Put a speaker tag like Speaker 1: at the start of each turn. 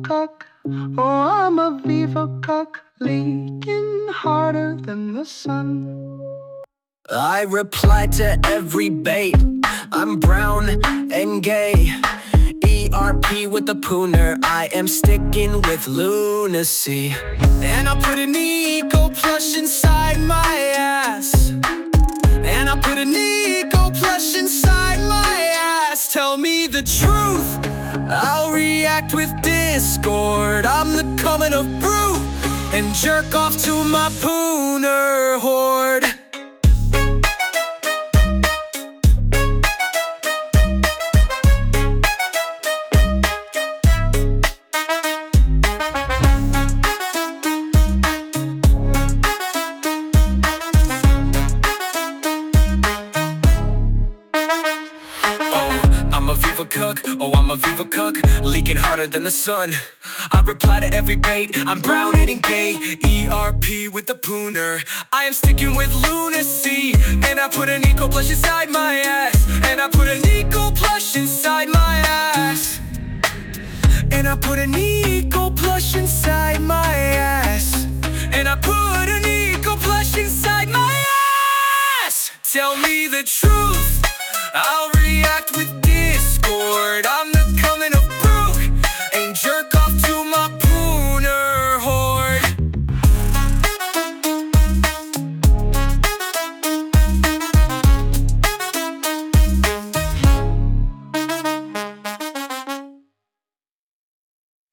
Speaker 1: cuck. Oh, I'm a Viva cuck, leaking harder than the sun.
Speaker 2: I reply to every bait. I'm brown and gay. ERP with the pooner. I am sticking with lunacy. And I put an eco plush inside my ass. And I put an eco plush inside my ass. Tell me the truth, I'll react with discord. I'm the coming of brute and jerk off to my pooner horde. I'm a Viva cuck, oh I'm a Viva cuck, leaking harder than the sun. I reply to every bait, I'm brown and gay. ERP with the pooner. I am sticking with lunacy. And I put an eco plush inside my ass. And I put an eco plush inside my ass. And I put an eco plush inside my ass. And I put an eco plush inside my ass. Tell me the truth, I'll react with discord.